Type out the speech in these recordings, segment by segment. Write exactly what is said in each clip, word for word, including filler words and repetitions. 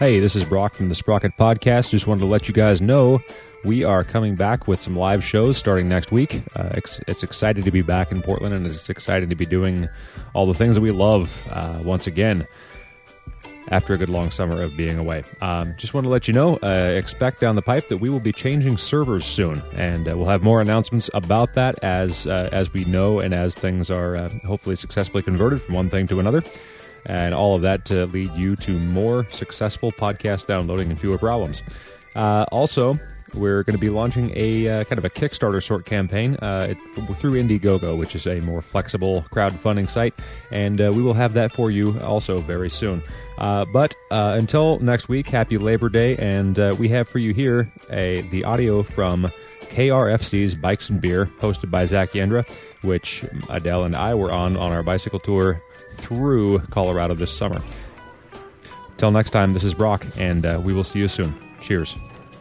Hey, this is Brock from the Sprocket Podcast. Just wanted to let you guys know we are coming back with some live shows starting next week. Uh, it's, it's exciting to be back in Portland, and it's exciting to be doing all the things that we love uh, once again after a good long summer of being away. Um, just want to let you know, uh, expect down the pipe that we will be changing servers soon, and uh, we'll have more announcements about that as uh, as we know and as things are uh, hopefully successfully converted from one thing to another. And all of that to lead you to more successful podcast downloading and fewer problems. Uh, also, we're going to be launching a uh, kind of a Kickstarter sort campaign uh, it, through Indiegogo, which is a more flexible crowdfunding site, and uh, we will have that for you also very soon. Uh, but uh, until next week, happy Labor Day, and uh, we have for you here a the audio from K R F C's Bikes and Beer, hosted by Zach Yendra, which Adele and I were on on our bicycle tour through Colorado this summer. Till next time, this is Brock, and uh, we will see you soon. Cheers.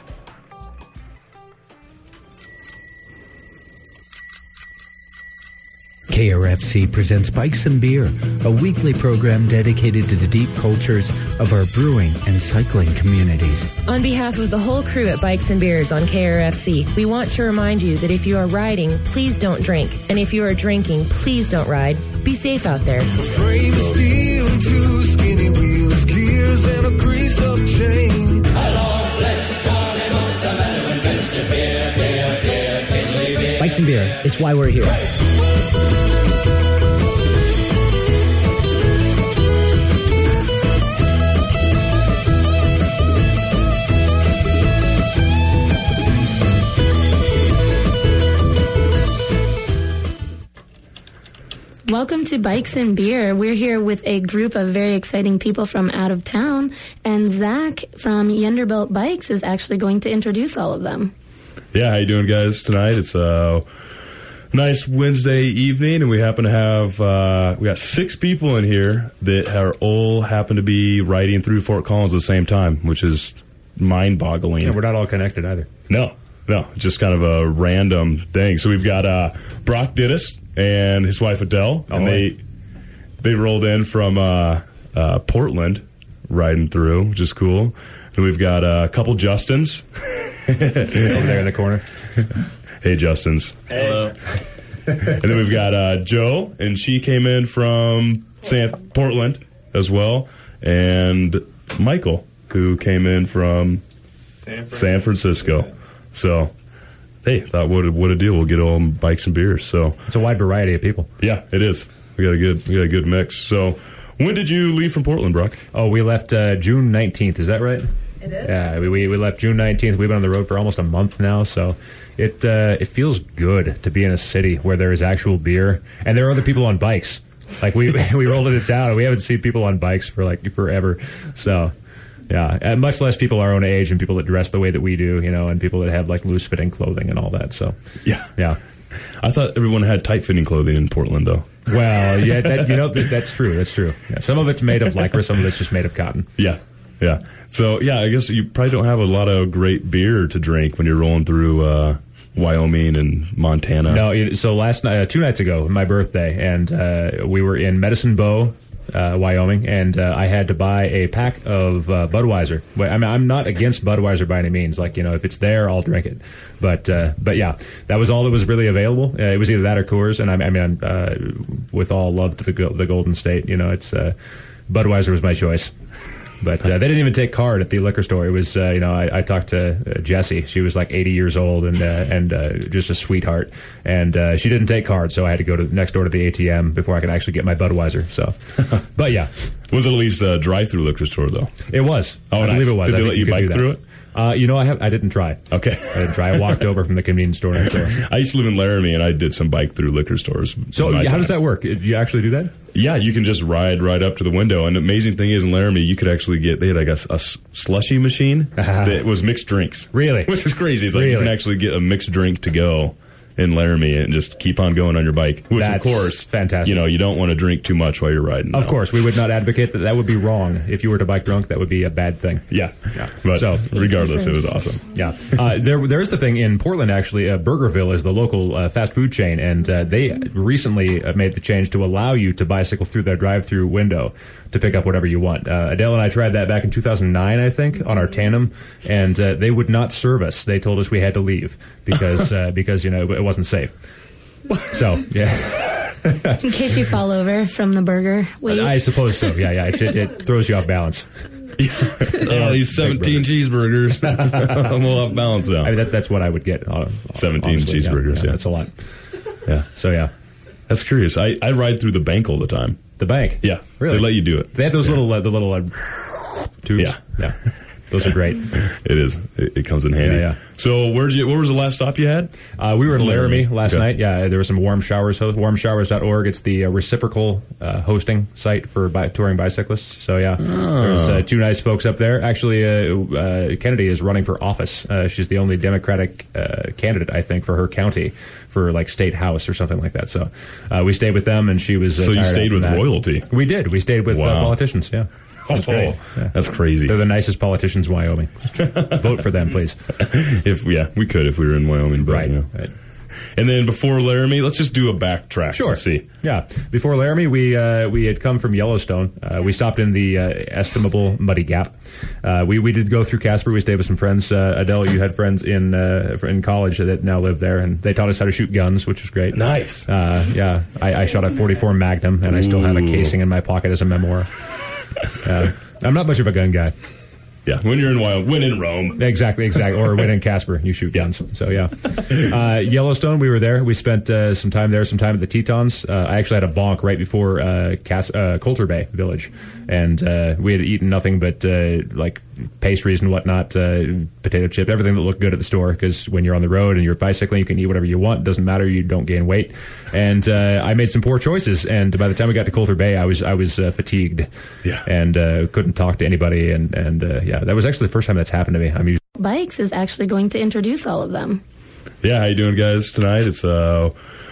K R F C presents Bikes and Beer, a weekly program dedicated to the deep cultures of our brewing and cycling communities. On behalf of the whole crew at Bikes and Beers on K R F C, we want to remind you that if you are riding, please don't drink. And if you are drinking, please don't ride. Be safe out there. Frame of steel, two skinny wheels, gears, and a greased up chain. Bikes and Beer, it's why we're here. Welcome to Bikes and Beer. We're here with a group of very exciting people from out of town, and Zach from Yenderbilt Bikes is actually going to introduce all of them. Yeah, how you doing, guys? Tonight it's a nice Wednesday evening, and we happen to have uh, we got six people in here that are all happen to be riding through Fort Collins at the same time, which is mind-boggling. Yeah, we're not all connected either. No, no, just kind of a random thing. So we've got uh, Brock Dittis and his wife Adele, oh, and they they rolled in from uh, uh, Portland, riding through, which is cool. And we've got uh, a couple Justins over there in the corner. Hey, Justins. Hey. Hello. And then we've got uh, Joe, and she came in from San- Portland as well, and Michael, who came in from San Francisco. San Francisco. So, hey, thought what a, what a deal. We'll get all bikes and beers. So it's a wide variety of people. Yeah, it is. We got a good we got a good mix. So, when did you leave from Portland, Brock? Oh, we left uh, June nineteenth. Is that right? It is. Yeah, we, we we left June nineteenth. We've been on the road for almost a month now, so it uh, it feels good to be in a city where there is actual beer and there are other people on bikes. Like we we rolled into town and we haven't seen people on bikes for like forever. So yeah, and much less people our own age and people that dress the way that we do, you know, and people that have like loose fitting clothing and all that. So yeah, yeah. I thought everyone had tight fitting clothing in Portland, though. Well, yeah, that, you know that, that's true. That's true. Yeah, some of it's made of lycra, some of it's just made of cotton. Yeah. Yeah. So, yeah, I guess you probably don't have a lot of great beer to drink when you're rolling through uh, Wyoming and Montana. No, so last night, uh, two nights ago, my birthday, and uh, we were in Medicine Bow, uh, Wyoming, and uh, I had to buy a pack of uh, Budweiser. I mean, I'm not against Budweiser by any means. Like, you know, if it's there, I'll drink it. But, uh, but yeah, that was all that was really available. Uh, it was either that or Coors, and I, I mean, uh, with all love to the, the Golden State, you know, it's uh, Budweiser was my choice. But uh, they didn't even take card at the liquor store. It was, uh, you know, I, I talked to uh, Jessie. She was like eighty years old and uh, and uh, just a sweetheart. And uh, she didn't take card, so I had to go to next door to the A T M before I could actually get my Budweiser. So, but yeah, was it at least a drive-through liquor store though? It was. Oh, I nice. believe it was. Did I they let you bike through it? Uh, you know, I have. I didn't try. Okay, I didn't try. I walked over from the convenience store next door. I used to live in Laramie, and I did some bike through liquor stores. So, how time. does that work? Do you actually do that? Yeah, you can just ride right up to the window. And the amazing thing is, in Laramie, you could actually get, they had like a, a slushy machine uh-huh. that was mixed drinks. Really? Which is crazy. It's like really? You can actually get a mixed drink to go in Laramie and just keep on going on your bike. Which, That's of course, fantastic. You know, you don't want to drink too much while you're riding. Of no. course, we would not advocate that. That would be wrong. If you were to bike drunk, that would be a bad thing. Yeah, Yeah. but So- regardless, it was awesome. Yeah, uh, there there's the thing in Portland. Actually, uh, Burgerville is the local uh, fast food chain, and uh, they recently uh, made the change to allow you to bicycle through their drive-through window to pick up whatever you want. Uh, Adele and I tried that back in two thousand nine, I think, on our tandem, and uh, they would not serve us. They told us we had to leave because uh, because you know it wasn't safe. So yeah. In case you fall over from the burger weight. I suppose so. Yeah, yeah. It, it, it throws you off balance. Oh, these seventeen cheeseburgers. I'm all off balance now. I mean, that, that's what I would get. Uh, seventeen honestly. cheeseburgers, yeah. That's a lot. Yeah. So, yeah. That's curious. I, I ride through the bank all the time. The bank? Yeah. Really? They let you do it. They have those Yeah. little, uh, the little uh, tubes? Yeah. Yeah. Those are great. It is. It, it comes in handy. Yeah, yeah. So, where'd you? What was the last stop you had? Uh, we were in Laramie last Okay. night. Yeah, there were some warm showers. warm showers dot org. It's the uh, reciprocal uh, hosting site for bi- touring bicyclists. So, yeah, there's uh, two nice folks up there. Actually, uh, uh, Kennedy is running for office. Uh, she's the only Democratic uh, candidate, I think, for her county for like state house or something like that. So, uh, we stayed with them, and she was. Uh, So you tired stayed after with that. royalty. We did. We stayed with uh, Wow. politicians. Yeah. That's Oh, great. Yeah. that's crazy. They're the nicest politicians in Wyoming. Vote for them, please. If yeah, we could if we were in Wyoming, but, Right. you know. right. And then before Laramie, let's just do a backtrack. Sure. Let's see. Yeah. Before Laramie, we uh, we had come from Yellowstone. Uh, we stopped in the uh, estimable Muddy Gap. Uh, we we did go through Casper. We stayed with some friends. Uh, Adele, you had friends in uh, in college that now live there, and they taught us how to shoot guns, which was great. Nice. Uh, yeah, I, I shot a forty-four Magnum, and I still have a Ooh. casing in my pocket as a memoir. Uh, I'm not much of a gun guy. Yeah, when you're in Wyoming, when in Rome. Exactly, exactly. Or when in Casper, you shoot guns. So, yeah. Uh, Yellowstone, we were there. We spent uh, some time there, some time at the Tetons. Uh, I actually had a bonk right before uh, Cas- uh, Coulter Bay Village. And uh, we had eaten nothing but, uh, like, pastries and whatnot, uh, potato chips, everything that looked good at the store. Because when you're on the road and you're bicycling, you can eat whatever you want. It doesn't matter. You don't gain weight. And uh, I made some poor choices. And by the time we got to Coulter Bay, I was I was uh, fatigued. Yeah. And uh, couldn't talk to anybody. And, and uh, yeah, that was actually the first time that's happened to me. I'm usually Bikes is actually going to introduce all of them. Yeah, how you doing, guys? Tonight it's a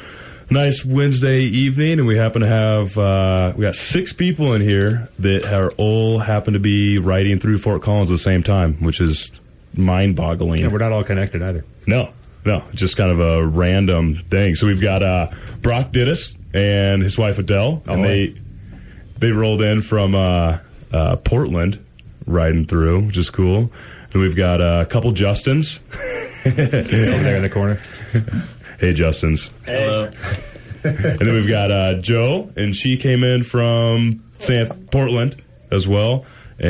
nice Wednesday evening, and we happen to have uh, we got six people in here that are all happen to be riding through Fort Collins at the same time, which is mind-boggling. Yeah, we're not all connected either. No, no, just kind of a random thing. So we've got uh, Brock Dittis and his wife Adele, and Oh, they they rolled in from uh, uh, Portland, riding through, which is cool. And we've got uh, a couple Justins. Over there in the corner. Hey, Justins. Hello. And then we've got uh, Joe, and she came in from San- Portland as well,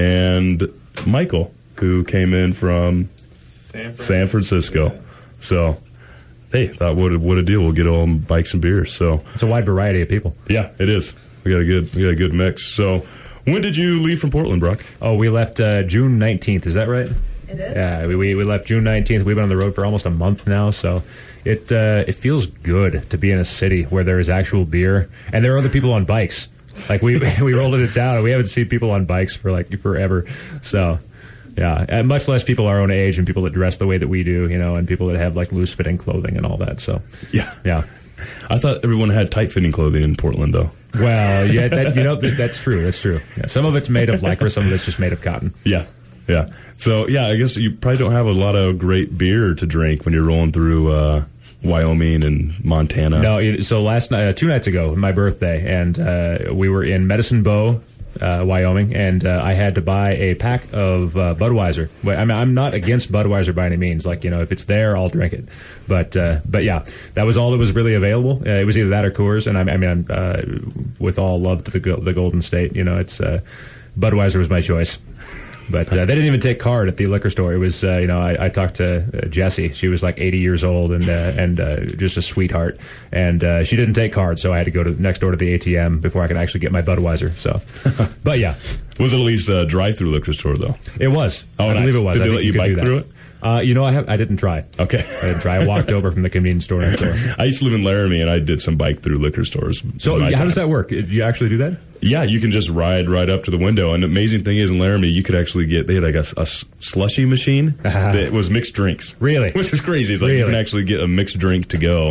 and Michael, who came in from San San Francisco. So, hey, thought what a, what a deal. We'll get all bikes and beers. So, It's a wide variety of people. yeah, it is. We got a good we got a good mix. So, when did you leave from Portland, Brock? Oh, we left uh, June nineteenth. Is that right? It is. Yeah, we, we, we left June nineteenth. We've been on the road for almost a month now, so it uh, it feels good to be in a city where there is actual beer and there are other people on bikes. Like we we rolled into town and we haven't seen people on bikes for like forever. So yeah, and much less people our own age and people that dress the way that we do, you know, and people that have like loose fitting clothing and all that. So Yeah. yeah. I thought everyone had tight fitting clothing in Portland, though. Well, yeah, that, you know that, that's true. That's true. Yeah, some of it's made of lycra, some of it's just made of cotton. Yeah. Yeah. So, yeah, I guess you probably don't have a lot of great beer to drink when you're rolling through uh, Wyoming and Montana. No, it- so last night, uh, two nights ago, my birthday, and uh, we were in Medicine Bow, uh, Wyoming, and uh, I had to buy a pack of uh, Budweiser. But, I mean, I'm not against Budweiser by any means. Like, you know, if it's there, I'll drink it. But, uh, but yeah, that was all that was really available. Uh, it was either that or Coors, and I, I mean, I'm, uh, with all love to the Go- the Golden State, you know, it's uh, Budweiser was my choice. But uh, they didn't even take card at the liquor store. It was, uh, you know, I, I talked to uh, Jessie. She was like eighty years old and uh, and uh, just a sweetheart. And uh, she didn't take card, so I had to go to next door to the A T M before I could actually get my Budweiser. So, but yeah, Was it at least a drive-through liquor store, though? it was. Oh, I nice. believe it was. Did I they think let you could bike do that. through it? Uh, you know, I have. I didn't try. Okay. I didn't try. I walked over from the convenience store next door. I used to live in Laramie, and I did some bike through liquor stores. So, in my how does time. that work? Do you actually do that? Yeah, you can just ride right up to the window. And the amazing thing is, in Laramie, you could actually get, they had like a, a slushy machine that was mixed drinks. Really? Which is crazy. It's like you Really? can actually get a mixed drink to go.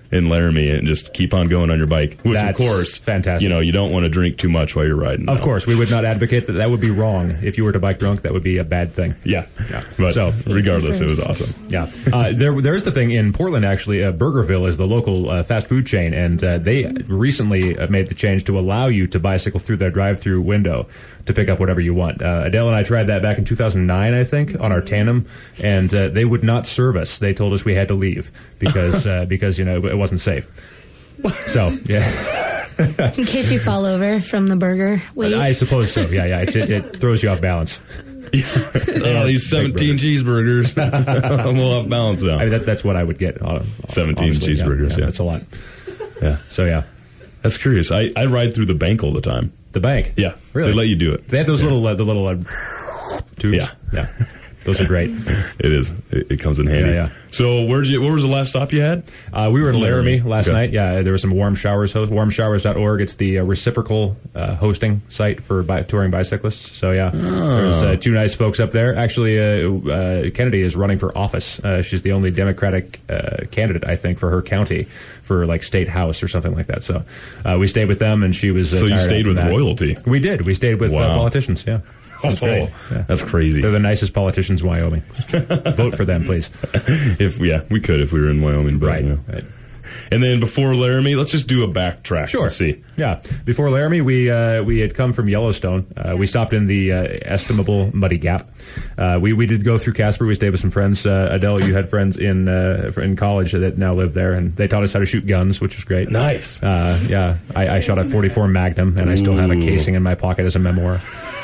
in Laramie and just keep on going on your bike. Which, That's of course, fantastic. You know, you don't want to drink too much while you're riding. Of no. course, we would not advocate that. That would be wrong. If you were to bike drunk, that would be a bad thing. Yeah. Yeah. But So- regardless, it was awesome. Yeah, uh, there, there's the thing in Portland. Actually, uh, Burgerville is the local uh, fast food chain, and uh, they recently uh, made the change to allow you to bicycle through their drive-through window to pick up whatever you want. Uh, Adele and I tried that back in two thousand nine, I think, on our Tandem, and uh, they would not serve us. They told us we had to leave because uh, because you know it wasn't safe. So yeah. In case you fall over from the burger weight. I suppose so. Yeah, yeah. It, it, it throws you off balance. Oh, these seventeen cheeseburgers. We'll have balance now. I mean, that, that's what I would get. Uh, seventeen honestly. cheeseburgers, yeah. That's a lot. Yeah. So, yeah. That's curious. I, I ride through the bank all the time. The bank? Yeah. Really? They let you do it. They have those Yeah. little, uh, the little uh, tubes? Yeah. Yeah. Those are great. It is. It, it comes in handy. Yeah, yeah. So, where'd you? What was the last stop you had? Uh, we were in Laramie, Laramie. last Okay. night. Yeah, there were some warm showers. Ho- warm showers dot org. It's the uh, reciprocal uh, hosting site for bi- touring bicyclists. So, yeah, there's uh, two nice folks up there. Actually, uh, uh, Kennedy is running for office. Uh, she's the only Democratic uh, candidate, I think, for her county for like state house or something like that. So uh, we stayed with them, and she was. Uh, So you tired stayed after with that. royalty. We did. We stayed with uh, Wow. politicians. Yeah. That's great. Yeah. That's crazy. They're the nicest politicians in Wyoming. Vote for them, please. If yeah, we could if we were in Wyoming, but, Right. you know. right. And then before Laramie, let's just do a backtrack. Sure. Let's see. Yeah. Before Laramie, we uh, we had come from Yellowstone. Uh, we stopped in the uh, estimable Muddy Gap. Uh, we we did go through Casper. We stayed with some friends. Uh, Adele, you had friends in uh, in college that now live there, and they taught us how to shoot guns, which was great. Nice. Uh, yeah, I, I shot a forty-four Magnum, and I still have a Ooh. casing in my pocket as a memoir.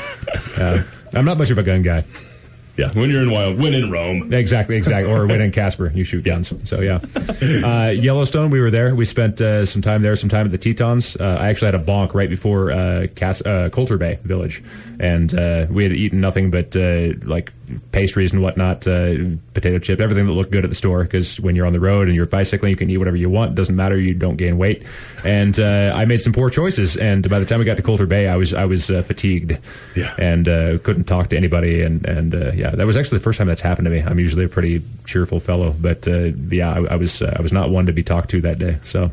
Uh, I'm not much of a gun guy. Yeah, when you're in Wyoming, when in Rome. Exactly, exactly. Or when in Casper, you shoot guns. So, yeah. Uh, Yellowstone, we were there. We spent uh, some time there, some time at the Tetons. Uh, I actually had a bonk right before uh, Cas- uh, Coulter Bay Village. And uh, we had eaten nothing but, uh, like, pastries and whatnot, uh, potato chips, everything that looked good at the store. Because when you're on the road and you're bicycling, you can eat whatever you want. It doesn't matter. You don't gain weight. And uh, I made some poor choices. And by the time we got to Coulter Bay, I was I was uh, fatigued. Yeah. And uh, couldn't talk to anybody. And, and uh, yeah, that was actually the first time that's happened to me. I'm usually a pretty cheerful fellow. But, uh, yeah, I, I was uh, I was not one to be talked to that day. So,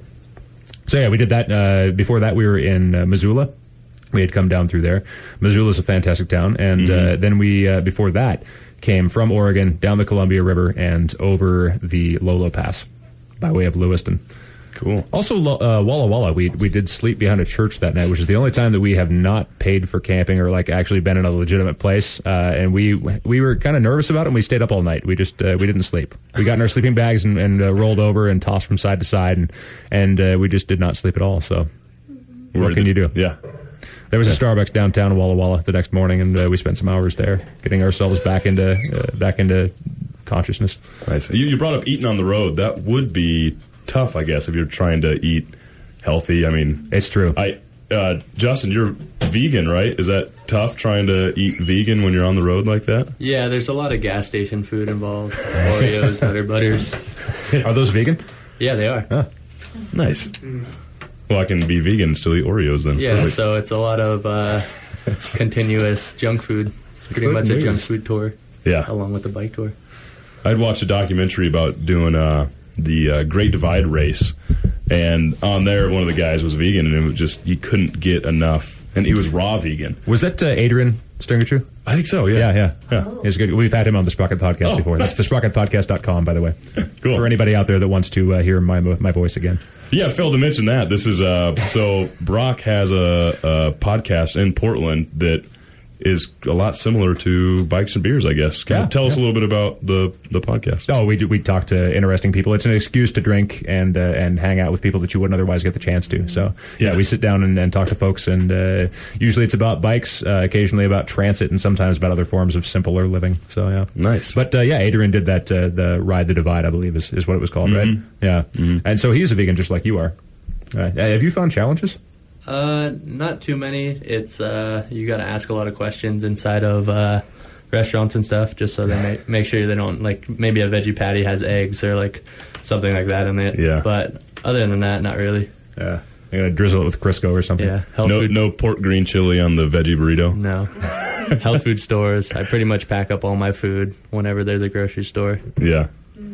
so yeah, we did that. Uh, before that, we were in uh, Missoula. We had come down through there. Missoula's a fantastic town. And Mm-hmm. uh, then we, uh, before that, came from Oregon down the Columbia River and over the Lolo Pass by way of Lewiston. Cool. Also, uh, Walla Walla, we we did sleep behind a church that night, which is the only time that we have not paid for camping or like actually been in a legitimate place. Uh, and we we were kind of nervous about it, and we stayed up all night. We just uh, we didn't sleep. We got in our sleeping bags and, and uh, rolled over and tossed from side to side, and and uh, we just did not sleep at all. So, Where what can did- you do? Yeah. There was a Starbucks downtown in Walla Walla the next morning, and uh, we spent some hours there, getting ourselves back into uh, back into consciousness. Nice. You, you brought up eating on the road. That would be tough, I guess, if you're trying to eat healthy. I mean, It's true. I uh, Justin, you're vegan, right? Is that tough trying to eat vegan when you're on the road like that? Yeah, there's a lot of gas station food involved. Oreos, Nutter Butters. Are those vegan? Yeah, they are. Huh. Nice. Well, I can be vegan and still eat Oreos then. Yeah, Perfect. so it's a lot of uh, continuous junk food. It's pretty Good much a junk news. food tour Yeah. along with the bike tour. I'd watched a documentary about doing uh, the uh, Great Divide race, and on there, one of the guys was vegan, and it was just he couldn't get enough, and he was raw vegan. Was that uh, Adrian Stringertrue? I think so. Yeah. Yeah, yeah. Yeah. He's good. We've had him on the Sprocket Podcast Oh, before. That's the nice. sprocket podcast dot com, by the way. Cool. For anybody out there that wants to uh, hear my my voice again. Yeah, I failed to mention that. This is uh, so Brock has a, a podcast in Portland that is a lot similar to Bikes and Beers, I guess. Can you Yeah, tell us a yeah. little bit about the the podcast? Oh, we do, we talk to interesting people. It's an excuse to drink and uh, and hang out with people that you wouldn't otherwise get the chance to. So yeah, Yeah. we sit down and, and talk to folks, and uh, usually it's about bikes, uh, occasionally about transit, and sometimes about other forms of simpler living. So yeah, Nice. But uh, yeah, Adrian did that uh, the Ride the Divide, I believe is, is what it was called, right? Yeah, and so he's a vegan just like you are. Uh, have you found challenges? Uh, not too many. It's uh, you got to ask a lot of questions inside of uh, restaurants and stuff, just so they make make sure they don't like maybe a veggie patty has eggs or like something like that in it. Yeah. But other than that, not really. Yeah, I'm gonna drizzle it with Crisco or something. Yeah. Health No, food. no pork green chili on the veggie burrito. No. Health food stores. I pretty much pack up all my food whenever there's a grocery store. Yeah.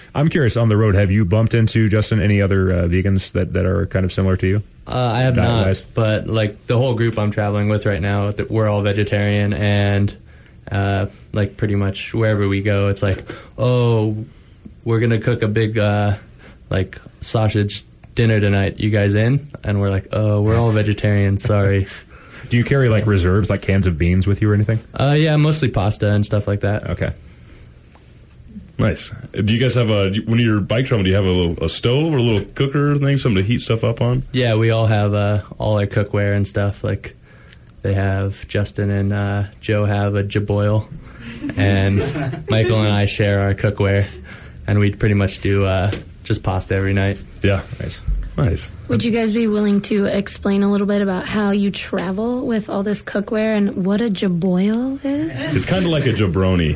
I'm curious, on the road, have you bumped into, Justin, any other uh, vegans that, that are kind of similar to you? Uh, I have Diet-wise? not, but like the whole group I'm traveling with right now, th- we're all vegetarian, and uh, like pretty much wherever we go, it's like, oh, we're gonna cook a big uh, like sausage dinner tonight. You guys in? And we're like, oh, we're all vegetarian. Sorry. Do you carry like reserves, like cans of beans with you or anything? Uh, yeah, mostly pasta and stuff like that. Okay. Nice. Do you guys have a, when you're bike traveling, do you have a little a stove or a little cooker thing, something to heat stuff up on? Yeah, we all have uh, all our cookware and stuff. Like they have, Justin and uh, Joe have a Jaboil, and Michael and I share our cookware, and we pretty much do uh, just pasta every night. Yeah. Nice. Nice. Would you guys be willing to explain a little bit about how you travel with all this cookware and what a Jaboil is? It's kind of like a jabroni.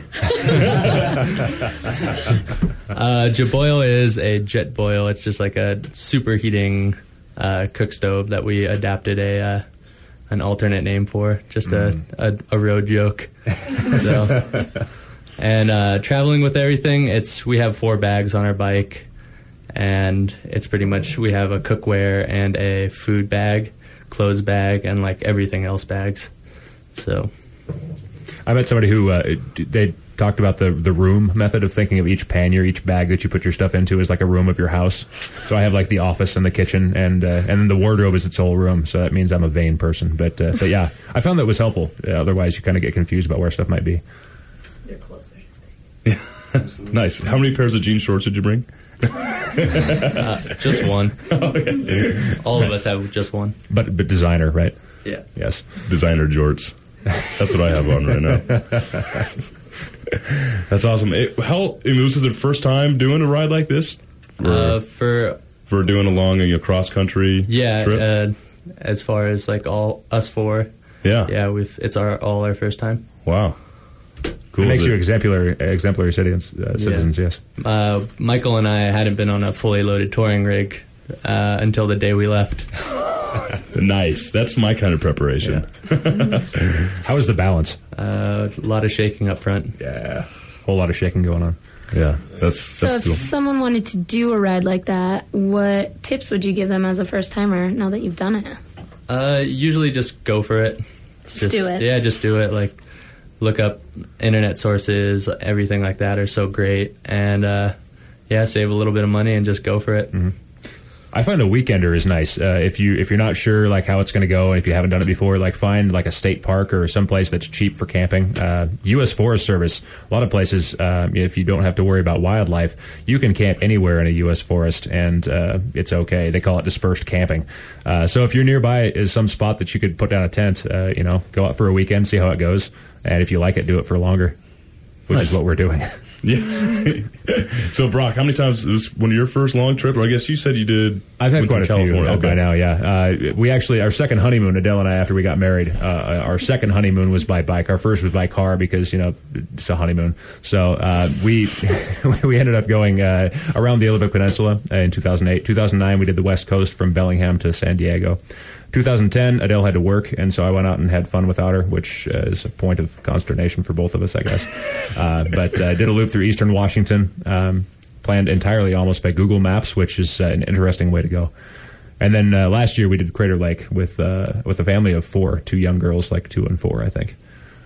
uh, Jaboil is a jet boil. It's just like a superheating uh, cook stove that we adapted a uh, an alternate name for, just mm. a, a, a road joke. So, and uh, traveling with everything, it's we have four bags on our bike. And it's pretty much, we have a cookware and a food bag, clothes bag, and like everything else bags. So I met somebody who uh, they talked about the the room method of thinking of each pannier, each bag that you put your stuff into is like a room of your house. So I have like the office and the kitchen, and uh, and then the wardrobe is its whole room. So that means I'm a vain person. But uh, but yeah, I found that was helpful. Uh, otherwise, you kind of get confused about where stuff might be. They're closer. Yeah. Nice. How many pairs of jean shorts did you bring? uh, just one. Okay. All of us have just one. But but designer, right? Yeah. Yes. Designer jorts. That's what I have on right now. That's awesome. It, how? I mean, this is the first time doing a ride like this? Or, uh, for for doing a long a cross country yeah, trip. Uh, as far as like all us four. Yeah. Yeah. We've it's our all our first time. Wow. Cool. It makes you exemplary, exemplary citizens, uh, citizens yeah. yes. Uh, Michael and I hadn't been on a fully loaded touring rig uh, until the day we left. Nice. That's my kind of preparation. Yeah. How was the balance? Uh, a lot of shaking up front. Yeah. A whole lot of shaking going on. Yeah. That's, so that's if cool. someone wanted to do a ride like that, what tips would you give them as a first-timer now that you've done it? Uh, usually just go for it. Just, just do it. Yeah, just do it. Like, look up internet sources, everything like that are so great. And, uh, yeah, save a little bit of money and just go for it. Mm-hmm. I find a weekender is nice. Uh, if you if you're not sure like how it's going to go, and if you haven't done it before, like find like a state park or someplace that's cheap for camping. Uh, U S Forest Service, a lot of places, uh, if you don't have to worry about wildlife, you can camp anywhere in a U S forest, and uh, it's okay. They call it dispersed camping. Uh, so if you're nearby is some spot that you could put down a tent, uh, you know, go out for a weekend, see how it goes, and if you like it, do it for longer, which nice. Is what we're doing. Yeah. So, Brock, how many times is this one of your first long trip? Or I guess you said you did. I've had quite a California. few Okay. by now, yeah. Uh, we actually, our second honeymoon, Adele and I, after we got married, uh, our second honeymoon was by bike. Our first was by car because, you know, it's a honeymoon. So uh, we we ended up going uh, around the Olympic Peninsula in two thousand eight. two thousand nine, we did the West Coast from Bellingham to San Diego. twenty ten, Adele had to work, and so I went out and had fun without her, which uh, is a point of consternation for both of us, I guess. Uh, but I uh, did a loop through eastern Washington, um, planned entirely almost by Google Maps, which is uh, an interesting way to go. And then uh, last year we did Crater Lake with uh, with a family of four, two young girls, like two and four, I think.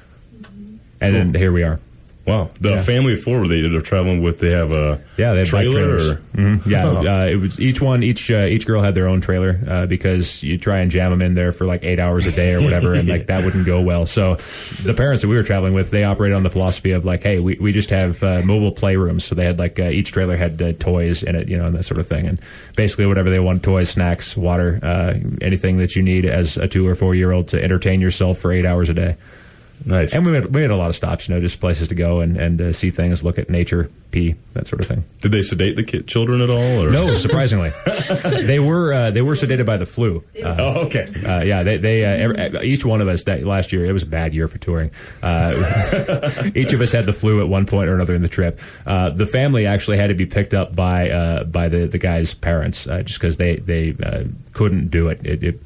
And cool. Then here we are. Wow, the yeah. family of four they are traveling with. They have a yeah, they have trailer. Bike trailers. Or? Mm-hmm. Yeah, oh. uh, it was each one, each uh, each girl had their own trailer uh, because you try and jam them in there for like eight hours a day or whatever, and like that wouldn't go well. So the parents that we were traveling with, they operated on the philosophy of like, hey, we we just have uh, mobile playrooms. So they had like uh, each trailer had uh, toys in it, you know, and that sort of thing, and basically whatever they wanted: toys, snacks, water, uh, anything that you need as a two or four year old to entertain yourself for eight hours a day. Nice. And we made, we made a lot of stops, you know, just places to go and, and uh, see things, look at nature, pee, that sort of thing. Did they sedate the kid, children at all? Or? No, surprisingly. they were uh, they were sedated by the flu. Uh, oh, okay. Uh, yeah, they, they uh, every, each one of us, that last year, it was a bad year for touring. Uh, each of us had the flu at one point or another in the trip. Uh, the family actually had to be picked up by uh, by the, the guy's parents uh, just because they, they uh, couldn't do it. It, it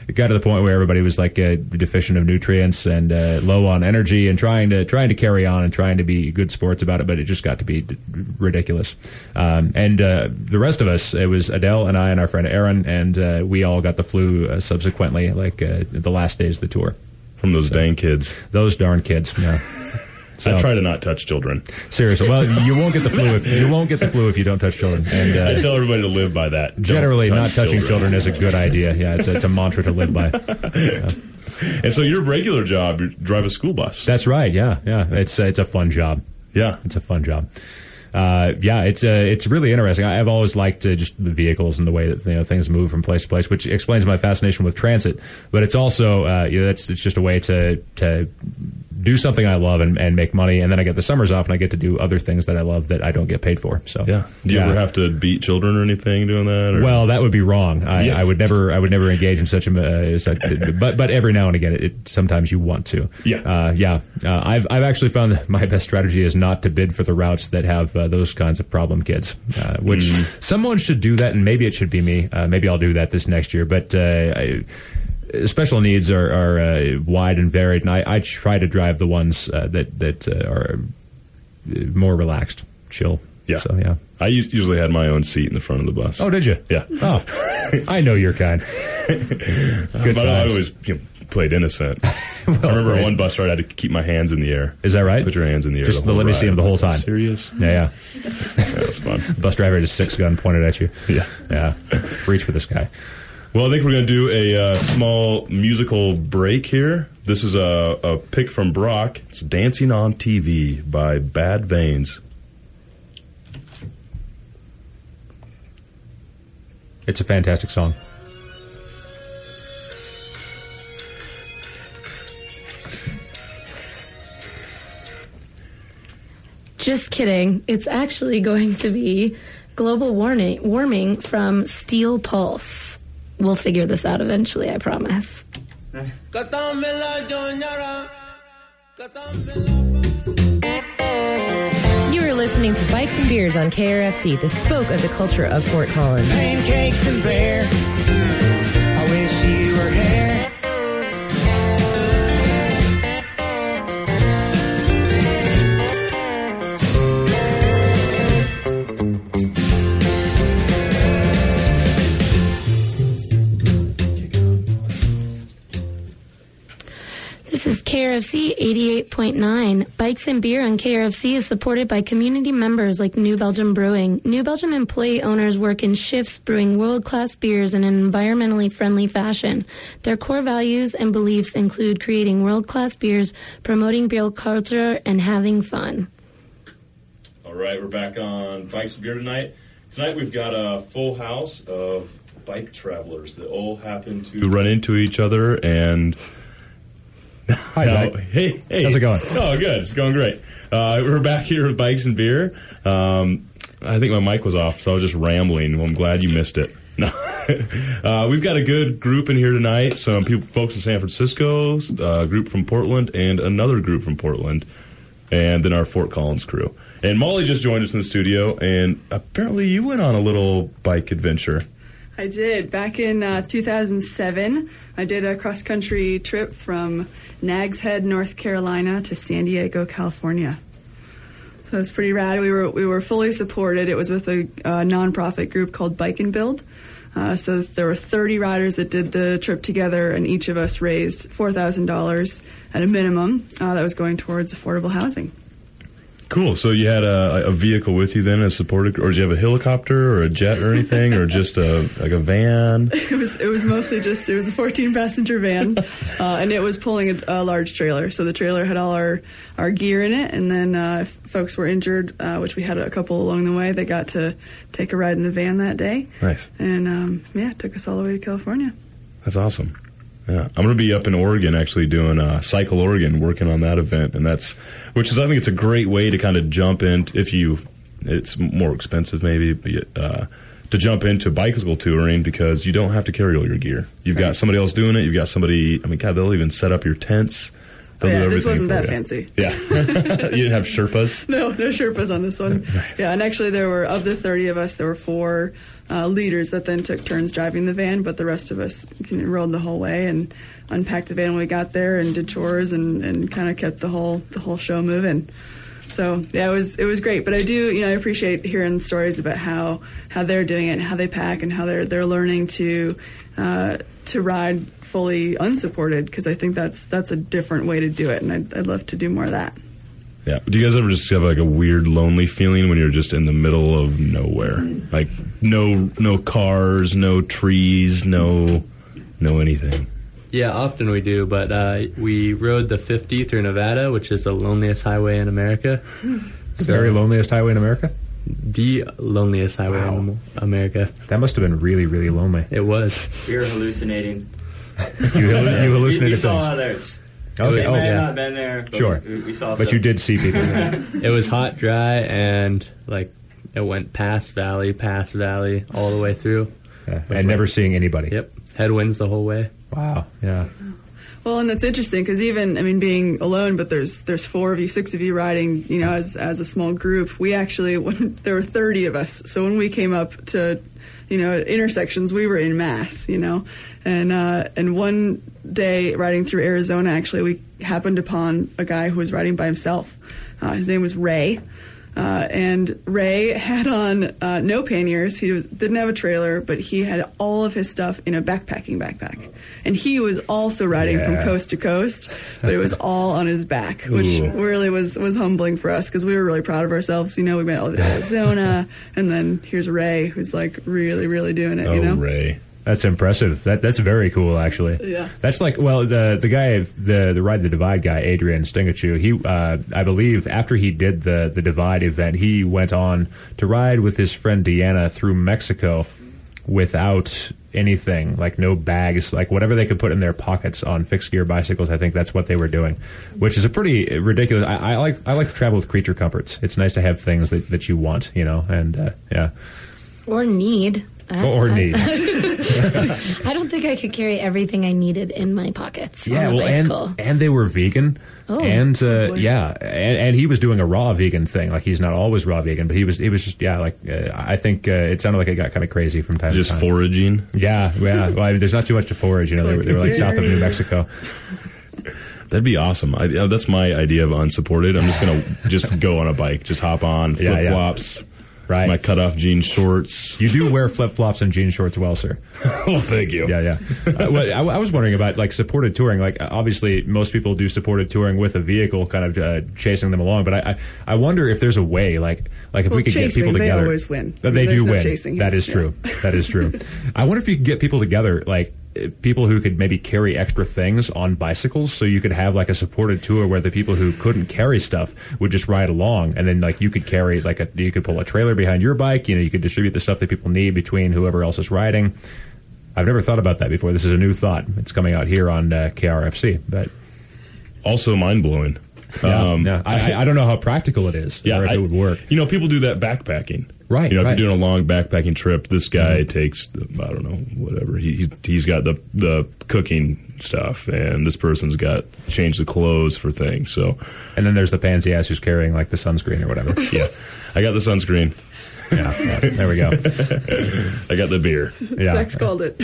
it got to the point where everybody was like uh, deficient of nutrients and uh, low on energy, and trying to trying to carry on and trying to be good sports about it, but it just got to be d- ridiculous. Um, and uh, the rest of us, it was Adele and I and our friend Aaron, and uh, we all got the flu uh, subsequently, like uh, the last days of the tour. From those so, dang kids. Those darn kids, yeah. So, I try to not touch children. Seriously, well, you won't get the flu. If, you won't get the flu if you don't touch children. And uh, I tell everybody to live by that. Generally, touch not touching children. children is a good idea. Yeah, it's, it's a mantra to live by. Yeah. And so, your regular job, you drive a school bus. That's right. Yeah, yeah. It's uh, it's a fun job. Yeah, it's a fun job. Uh, yeah, it's uh, it's really interesting. I, I've always liked uh, just the vehicles and the way that you know things move from place to place, which explains my fascination with transit. But it's also uh, you know, that's it's just a way to to do something I love and, and make money, and then I get the summers off and I get to do other things that I love that I don't get paid for. So yeah, do you yeah. ever have to beat children or anything doing that? Or? Well, that would be wrong. I, yeah. I would never I would never engage in such a uh, such, but but every now and again, it, it sometimes you want to. Yeah, uh, yeah. Uh, I've I've actually found that my best strategy is not to bid for the routes that have uh, those kinds of problem kids, uh, which mm. someone should do that, and maybe it should be me. Uh, maybe I'll do that this next year, but. Uh, I, Special needs are, are uh, wide and varied, and I, I try to drive the ones uh, that that uh, are more relaxed, chill. Yeah, so yeah. I usually had my own seat in the front of the bus. Oh, did you? Yeah. Oh, I know your kind. Good but times. I always you know, played innocent. well, I remember right. one bus ride I had to keep my hands in the air. Is that right? Put your hands in the air. Just the let me see them the whole time. Serious? Yeah, yeah. Yeah, that's fun. Bus driver had a six gun pointed at you. Yeah, yeah. Reach for this guy. Well, I think we're going to do a uh, small musical break here. This is a, a pick from Brock. It's Dancing on T V by Bad Veins. It's a fantastic song. Just kidding. It's actually going to be global warming, warming from Steel Pulse. We'll figure this out eventually, I promise. You are listening to Bikes and Beers on K R F C, the spoke of the culture of Fort Collins. Pancakes and beer. I wish you were here. This is K R F C eighty-eight point nine. Bikes and Beer on K R F C is supported by community members like New Belgium Brewing. New Belgium employee owners work in shifts brewing world-class beers in an environmentally friendly fashion. Their core values and beliefs include creating world-class beers, promoting beer culture, and having fun. All right, we're back on Bikes and Beer tonight. Tonight we've got a full house of bike travelers that all happen to run into each other and... Hi, Zach. No, hey, hey. How's it going? Oh, good. It's going great. Uh, we're back here with Bikes and Beer. Um, I think my mic was off, so I was just rambling. Well, I'm glad you missed it. No. uh, we've got a good group in here tonight. Some people, folks in San Francisco, a group from Portland, and another group from Portland, and then our Fort Collins crew. And Molly just joined us in the studio, and apparently you went on a little bike adventure. I did. Back in uh, two thousand seven, I did a cross-country trip from Nags Head, North Carolina to San Diego, California. So it was pretty rad. We were we were fully supported. It was with a uh, nonprofit group called Bike and Build. Uh, so there were thirty riders that did the trip together, and each of us raised four thousand dollars at a minimum uh, that was going towards affordable housing. Cool. So you had a, a vehicle with you then, a supported, or did you have a helicopter or a jet or anything, or just a like a van? It was it was mostly just it was a fourteen passenger van, uh, and it was pulling a, a large trailer. So the trailer had all our, our gear in it, and then uh, if folks were injured, uh, which we had a couple along the way, they got to take a ride in the van that day. Nice. And um, yeah, it took us all the way to California. That's awesome. Yeah, I'm going to be up in Oregon actually doing uh, Cycle Oregon, working on that event, and that's which is I think it's a great way to kind of jump in if you it's more expensive maybe, but uh, to jump into bicycle touring because you don't have to carry all your gear. You've right. got somebody else doing it. You've got somebody. I mean, God, they'll even set up your tents. Oh, yeah, this wasn't that you. fancy. Yeah, you didn't have Sherpas. No, no Sherpas on this one. Nice. Yeah, and actually there were of the thirty of us, there were four uh, leaders that then took turns driving the van, but the rest of us rode the whole way and unpacked the van when we got there and did chores and, and kind of kept the whole the whole show moving. So yeah, it was it was great. But I do, you know, I appreciate hearing stories about how, how they're doing it and how they pack and how they're they're learning to uh, to ride fully unsupported, because I think that's that's a different way to do it, and I'd, I'd love to do more of that. Yeah. Do you guys ever just have like a weird lonely feeling when you're just in the middle of nowhere? Like no no cars, no trees, no no anything. Yeah, often we do, but uh, we rode the fifty through Nevada, which is the loneliest highway in America. The very loneliest highway in America? The loneliest highway Wow. in America. That must have been really, really lonely. It was. We were hallucinating. You, hallu- you hallucinated we, we things. saw others. Okay. We Oh, may have yeah. not been there, but Sure. we, we saw But some. you did see people. It was hot, dry, and like it went past valley, past valley, all the way through. Yeah. And never seeing anybody. Yep. Headwinds the whole way. Wow. Yeah. Well, and that's interesting because even, I mean, being alone, but there's there's four of you, six of you riding, you know, as as a small group. We actually, when, there were thirty of us. So when we came up to, you know, intersections, we were in mass, you know. And uh, and one day riding through Arizona, actually, we happened upon a guy who was riding by himself. Uh, his name was Ray. Uh, and Ray had on uh, no panniers. He was, didn't have a trailer, but he had all of his stuff in a backpacking backpack. And he was also riding Yeah. from coast to coast, but it was all on his back, which Ooh. really was, was humbling for us because we were really proud of ourselves. You know, we went all the way to Arizona, and then here's Ray, who's like really, really doing it, Oh, you know? Ray. That's impressive. That that's very cool, actually. Yeah. That's like, well, the the guy, the the Ride the Divide guy, Adrian Stingachu. He, uh, I believe, after he did the the Divide event, he went on to ride with his friend Deanna through Mexico without anything, like no bags, like whatever they could put in their pockets on fixed gear bicycles. I think that's what they were doing, which is a pretty ridiculous. I, I like I like to travel with creature comforts. It's nice to have things that, that you want, you know, and uh, yeah, Or need. I- or I- need. I don't think I could carry everything I needed in my pockets Yeah, on a well, bicycle. and and they were vegan. Oh, and uh, boy. yeah, and, and he was doing a raw vegan thing. Like he's not always raw vegan, but he was. He was just yeah. Like uh, I think uh, it sounded like it got kind of crazy from time Just to time. foraging. Yeah, yeah. Well, I mean, there's not too much to forage. You know, they were, they were like south of New Mexico. That'd be awesome. I, uh, that's my idea of unsupported. I'm just gonna just go on a bike, just hop on, Yeah, flip yeah. flops, Right. my cutoff jean shorts. You do wear flip flops and jean shorts well, sir. Oh, thank you. Yeah, yeah. Uh, well, I, I was wondering about like supported touring. Like obviously, most people do supported touring with a vehicle, kind of uh, chasing them along. But I, I, I wonder if there's a way, like, like if Well, we could chasing, get people they together. always win. Uh, They There's do no win. chasing That here. is Yeah. true. That is true. I wonder if you could get people together, like uh, people who could maybe carry extra things on bicycles, so you could have like a supported tour where the people who couldn't carry stuff would just ride along, and then like you could carry like a you could pull a trailer behind your bike. You know, you could distribute the stuff that people need between whoever else is riding. I've never thought about that before. This is a new thought. It's coming out here on uh, K R F C, but Also mind blowing. yeah, yeah. I, I- I don't know how practical it is, Yeah, or if I- it would work. You know, people do that backpacking. Right, You know, right. if you're doing a long backpacking trip, this guy Mm-hmm. takes, I don't know, whatever. He, he's, he's got the, the cooking stuff, and this person's got change the clothes for things. So, And then there's the pansy ass who's carrying like the sunscreen or whatever. yeah, I got the sunscreen. Yeah, yeah, there we go. I got the beer. Yeah. Sex called it.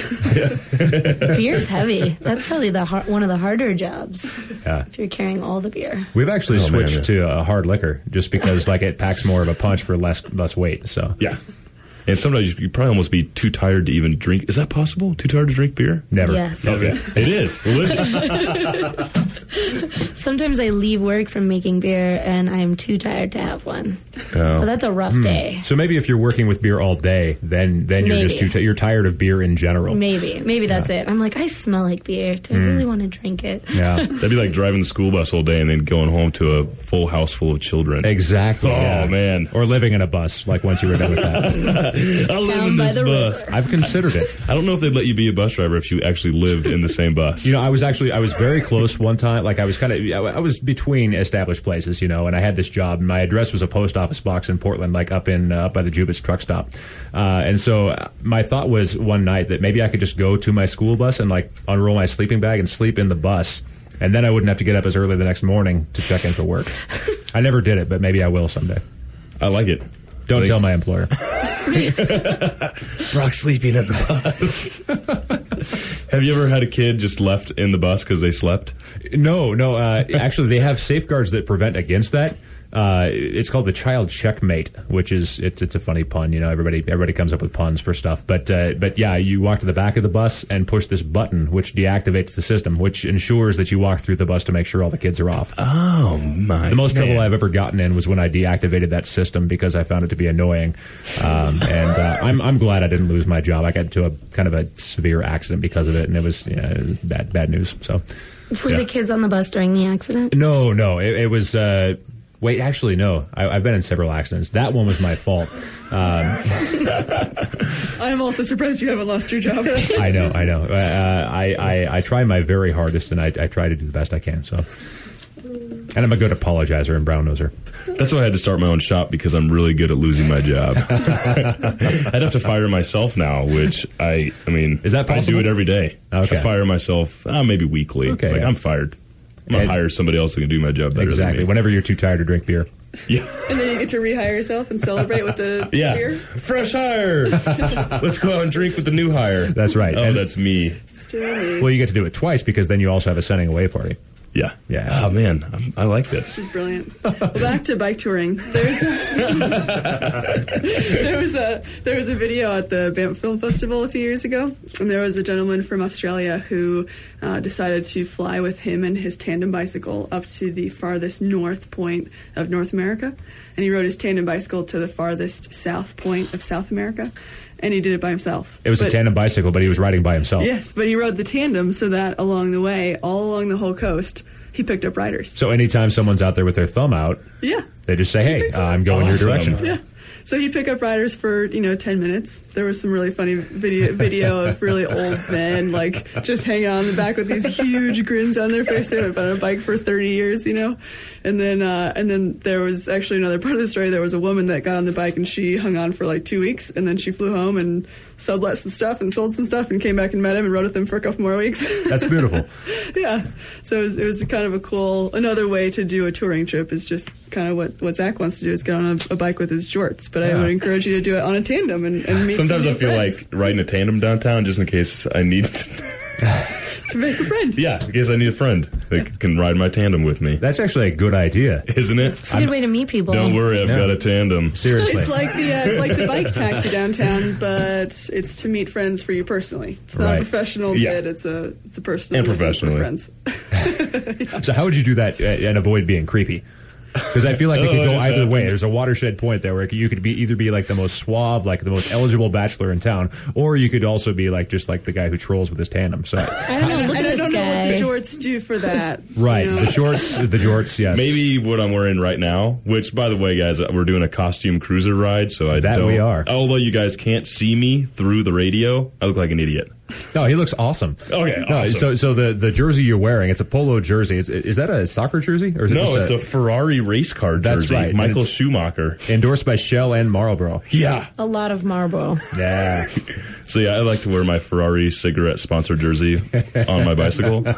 Beer's heavy. That's probably the har- one of the harder jobs Yeah. if you're carrying all the beer. We've actually Oh, man, switched yeah. to a hard liquor just because like it packs more of a punch for less less weight. So Yeah. And sometimes you, you probably almost be too tired to even drink. Is that possible? Too tired to drink beer? never. Yes. Okay. It is. Religion. Sometimes I leave work from making beer and I'm too tired to have one. Oh. But that's a rough day. So maybe if you're working with beer all day, then then you're just Maybe. too t- you're tired of beer in general. Maybe. Maybe that's it. I'm like, I smell like beer. Do I really want to drink it? Yeah. That'd be like driving the school bus all day and then going home to a full house full of children. Exactly. Oh, yeah. man. Or living in a bus, like once you were done with that. I live Down in by this the bus. river. I've considered it. I don't know if they'd let you be a bus driver if you actually lived in the same bus. You know, I was actually I was very close one time. Like I was kind of I was between established places, you know, and I had this job. And my address was a post office box in Portland, like up in uh, up by the Jubitz truck stop. Uh, and so uh, my thought was one night that maybe I could just go to my school bus and like unroll my sleeping bag and sleep in the bus, and then I wouldn't have to get up as early the next morning to check in for work. I never did it, but maybe I will someday. I like it. Don't I think- tell my employer. Brock's sleeping in the bus. Have you ever had a kid just left in the bus because they slept? No, no. Uh, actually, they have safeguards that prevent against that. Uh, it's called the child checkmate, which is it's it's a funny pun. You know, everybody everybody comes up with puns for stuff. But uh, but yeah, you walk to the back of the bus and push this button, which deactivates the system, which ensures that you walk through the bus to make sure all the kids are off. Oh my! The most man. trouble I've ever gotten in was when I deactivated that system because I found it to be annoying. Um, and uh, I'm I'm glad I didn't lose my job. I got into a kind of a severe accident because of it, and it was, yeah, it was bad bad news. So Were yeah. the kids on the bus during the accident? No, no, it, it was. Uh, Wait, actually, no. I, I've been in several accidents. That one was my fault. Um, I'm also surprised you haven't lost your job. I know, I know. Uh, I, I, I try my very hardest, and I, I try to do the best I can. So, and I'm a good apologizer and brown noser. That's why I had to start my own shop, because I'm really good at losing my job. I'd have to fire myself now, which I, I mean, is that possible? I do it every day. Okay. I fire myself, uh, maybe weekly. Okay, like yeah. I'm fired. I'm gonna And- hire somebody else who can do my job better Exactly. than me. Whenever you're too tired to drink beer. Yeah. And then you get to rehire yourself and celebrate with the Yeah. beer. Fresh hire. Let's go out and drink with the new hire. That's right. Oh, And- that's me. Still me. Well, you get to do it twice because then you also have a sending away party. Yeah. Yeah. Oh man, I'm, I like this. She's brilliant. Well, back to bike touring. There's there was a there was a video at the Banff Film Festival a few years ago, and there was a gentleman from Australia who uh, decided to fly with him and his tandem bicycle up to the farthest north point of North America, and he rode his tandem bicycle to the farthest south point of South America, and he did it by himself. It was But- a tandem bicycle, but he was riding by himself. Yes, but he rode the tandem so that along the way, all along the whole coast, he picked up riders. So anytime someone's out there with their thumb out, Yeah. they just say, hey, picks uh, up- I'm going Awesome. your direction. Yeah. So he'd pick up riders for, you know, ten minutes. There was some really funny video video of really old men, like, just hanging on the back with these huge grins on their face. They haven't been on a bike for thirty years, you know? And then uh, and then there was actually another part of the story. There was a woman that got on the bike and she hung on for like two weeks. And then she flew home and sublet some stuff and sold some stuff and came back and met him and rode with him for a couple more weeks. That's beautiful. Yeah. So it was, it was kind of a cool, another way to do a touring trip is just kind of what, what Zach wants to do is get on a, a bike with his jorts. But I Yeah. would encourage you to do it on a tandem and, and meet Sometimes some I new feel friends like riding a tandem downtown just in case I need to. to make a friend. Yeah, in case I need a friend that can ride my tandem with me. That's actually a good idea. Isn't it? It's a good way to meet people. Don't worry, I've No. got a tandem. Seriously. It's like the uh, it's like the bike taxi downtown, but it's to meet friends for you personally. It's not Right. a professional Yeah. bid. It's a it's a personal And bid for professionally. friends. So how would you do that uh, and avoid being creepy? Because I feel like it could Oh, go just either that. way. There's a watershed point there where you could be either be like the most suave, like the most eligible bachelor in town, or you could also be like just like the guy who trolls with his tandem. So I don't know. Look and at I this don't know what the guy. shorts do for that. right, you know? the shorts, the jorts, yes, Maybe what I'm wearing right now, which, by the way, guys, we're doing a costume cruiser ride, so I That don't. we are. Although you guys can't see me through the radio, I look like an idiot. No, he looks awesome. Okay, No, awesome. so so the, the jersey you're wearing, it's a polo jersey. It's, is that a soccer jersey or is it No, just it's a Ferrari race car That's jersey. right, and Michael it's- Schumacher. endorsed by Shell and Marlboro? Yeah. A lot of Marlboro. Yeah. So yeah, I like to wear my Ferrari cigarette sponsor jersey on my bicycle. Don't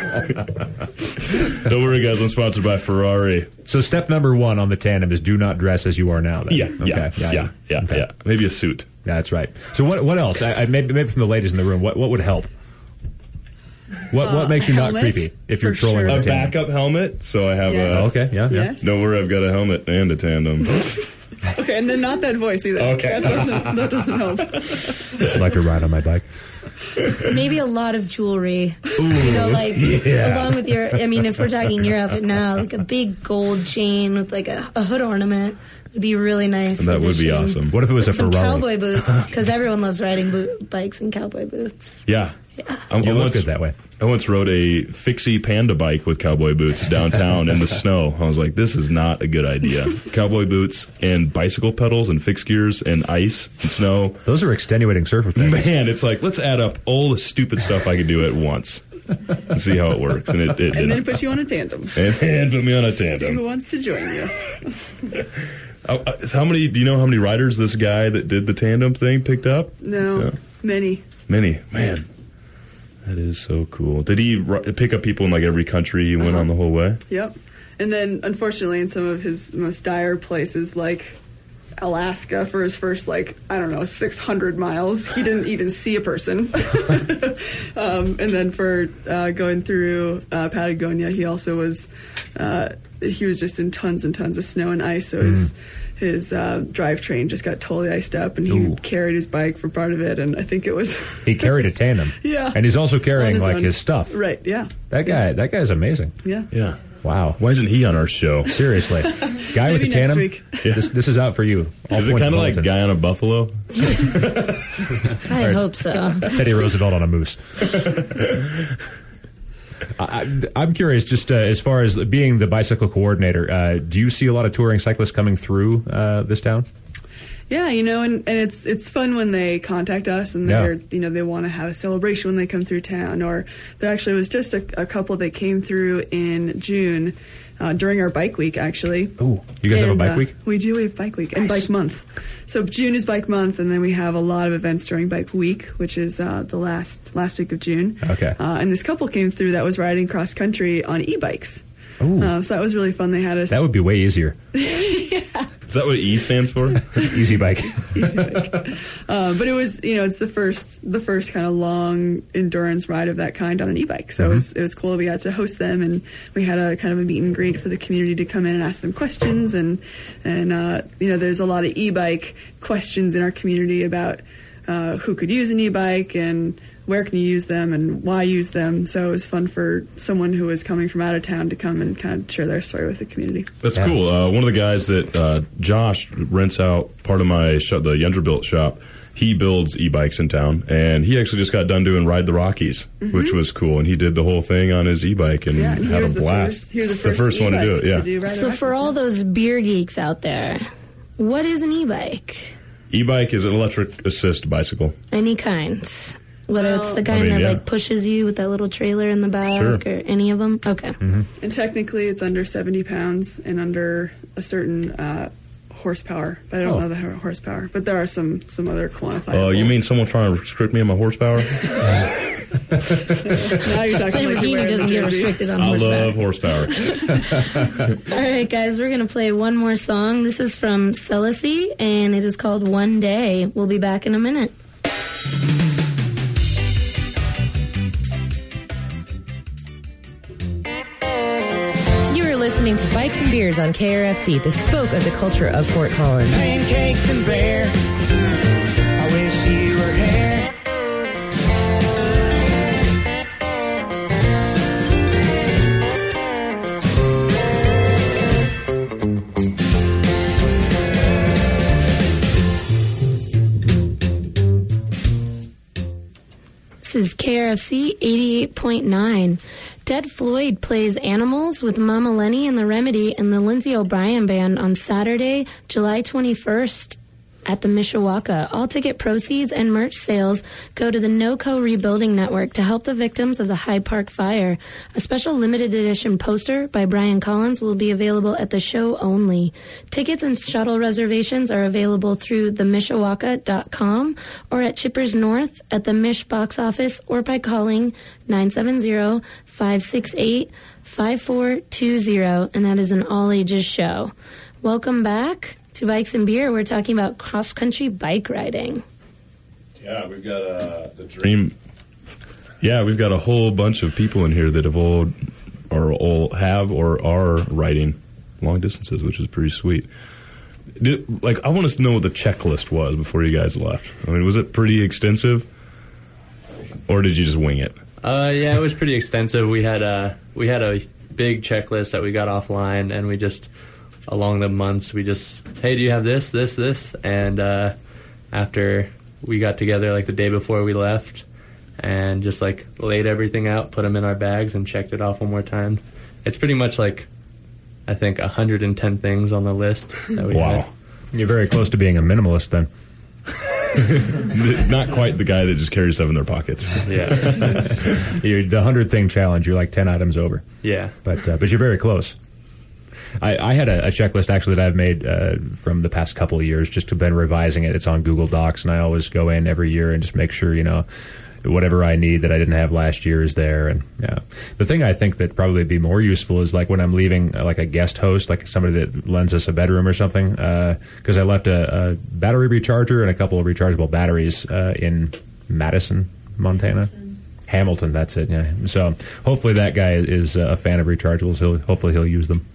worry, guys. I'm sponsored by Ferrari. So step number one on the tandem is do not dress as you are now. Then. Yeah, Okay. yeah, yeah, yeah, Okay. yeah. Maybe a suit. Yeah, that's right. So what what else? I, I, maybe maybe from the ladies in the room, what what would help? What what Uh, makes you not helmet, creepy if you're for trolling sure. with A a tandem? backup helmet, so I have Yes. a. Oh, okay, yeah, yeah. Yes. Don't worry, I've got a helmet and a tandem. Okay, and then not that voice either. Okay. That doesn't that doesn't help. Would you like to ride on my bike? Maybe a lot of jewelry. You know, like along with your. I mean, if we're talking your outfit now, like a big gold chain with like a, a hood ornament would be really nice. That would be addition. awesome. What if it was With a some Ferrari? cowboy boots, because everyone loves riding boot, bikes and cowboy boots. Yeah. I, You I look once, good that way. I once rode a fixie panda bike with cowboy boots downtown in the snow. I was like, this is not a good idea. Cowboy boots and bicycle pedals and fixed gears and ice and snow. Those are extenuating circumstances. Man, it's like, let's add up all the stupid stuff I could do at once and see how it works. And it, it And then didn't. put you on a tandem. And, and put me on a See who tandem. wants to join you. Oh, uh, how many, do you know how many riders this guy that did the tandem thing picked up? No, Yeah. many. Many. Man, that is so cool. Did he ri- pick up people in like every country he went Uh-huh. on the whole way? Yep. And then, unfortunately, in some of his most dire places, like Alaska for his first, like, I don't know, six hundred miles. He didn't even see a person. um, and then for uh, going through uh, Patagonia, he also was, uh, he was just in tons and tons of snow and ice. So his, mm. his uh, drivetrain just got totally iced up, and he Ooh. carried his bike for part of it. And I think it was... He carried a tandem. Yeah. And he's also carrying, his like, own. his stuff. Right, yeah. That guy, yeah. that guy's amazing. Yeah. Yeah. Wow. Why isn't he on our show? Seriously. Guy with a tandem? Yeah. This, this is out for you. All is it kind of like Guy on a buffalo? I hope so. Teddy Roosevelt on a moose. I, I'm curious, just uh, as far as being the bicycle coordinator, uh, do you see a lot of touring cyclists coming through uh, this town? Yeah, you know, and, and it's it's fun when they contact us and they're, yeah. you know, they want to have a celebration when they come through town. Or there actually was just a, a couple that came through in June uh, during our bike week, actually. Ooh, you guys and, have a bike uh, week? We do. We have bike week and nice. bike month. So June is bike month, and then we have a lot of events during bike week, which is uh, the last last week of June. Okay. Uh, and this couple came through that was riding cross country on e-bikes. Ooh. Uh, so that was really fun. They had us. That would be way easier. Yeah. Is that what E stands for? Easy bike. Easy bike. Uh, but it was, you know, it's the first, the first kind of long endurance ride of that kind on an e-bike. So mm-hmm. it was, it was cool. We got to host them, and we had a kind of a meet and greet for the community to come in and ask them questions. And and uh, you know, there's a lot of e-bike questions in our community about uh, who could use an e-bike and where can you use them and why use them. So it was fun for someone who was coming from out of town to come and kind of share their story with the community. That's yeah. cool. Uh, one of the guys that uh, Josh rents out part of my shop, the Yenderbilt shop, he builds e-bikes in town, and he actually just got done doing Ride the Rockies, mm-hmm. which was cool. And he did the whole thing on his e-bike and, yeah, and had a blast. First, he was the first, the first one to do it, yeah. Do so for all those beer geeks out there, what is an e-bike? E-bike is an electric assist bicycle. Any kind. Whether well, it's the kind I mean, that yeah. like pushes you with that little trailer in the back, sure. or any of them. Okay. Mm-hmm. And technically, it's under seventy pounds and under a certain uh, horsepower. But I don't oh. know the horsepower. But there are some some other quantifiable. Oh, uh, you mean someone trying to restrict me on my horsepower? Now you're talking like Lamborghini doesn't get restricted on horsepower. I love horsepower. All right, guys, we're gonna play one more song. This is from Celicy, and it is called "One Day." We'll be back in a minute. Listening to Bikes and Beers on K R F C, the spoke of the culture of Fort Collins. Pancakes and beer. I wish you were here. This is K R F C eighty-eight point nine. Dead Floyd plays Animals with Mama Lenny and the Remedy and the Lindsay O'Brien Band on Saturday, July twenty-first at the Mishawaka. All ticket proceeds and merch sales go to the NOCO Rebuilding Network to help the victims of the Hyde Park fire. A special limited edition poster by Brian Collins will be available at the show only. Tickets and shuttle reservations are available through the mishawaka dot com or at Chippers North at the Mish box office or by calling nine seven zero, five six eight, five four two zero, and that is an all-ages show. Welcome back to Bikes and Beer. We're talking about cross-country bike riding. Yeah, we've got uh, the dream. Yeah, we've got a whole bunch of people in here that have all or all have or are riding long distances, which is pretty sweet. Did, like, I want to know what the checklist was before you guys left. I mean, was it pretty extensive, or did you just wing it? Uh, yeah, it was pretty extensive. We had a we had a big checklist that we got offline, and we just. Along the months, we just, hey, do you have this, this, this? And uh, after we got together, like the day before we left, and just like laid everything out, put them in our bags, and checked it off one more time. It's pretty much like, I think, one hundred ten things on the list that we wow. had. You're very close to being a minimalist then. Not quite the guy that just carries stuff in their pockets. Yeah. You're the hundred thing challenge, you're like ten items over. Yeah. But uh, but you're very close. I, I had a, a checklist actually that I've made uh, from the past couple of years, just been revising it. It's on Google Docs, and I always go in every year and just make sure, you know, whatever I need that I didn't have last year is there. And yeah, the thing I think that probably be more useful is like when I'm leaving, uh, like a guest host, like somebody that lends us a bedroom or something, because uh, I left a, a battery recharger and a couple of rechargeable batteries uh, in Madison, Montana. Hamilton. Hamilton, that's it. Yeah. So hopefully that guy is a fan of rechargeables. He'll hopefully he'll use them.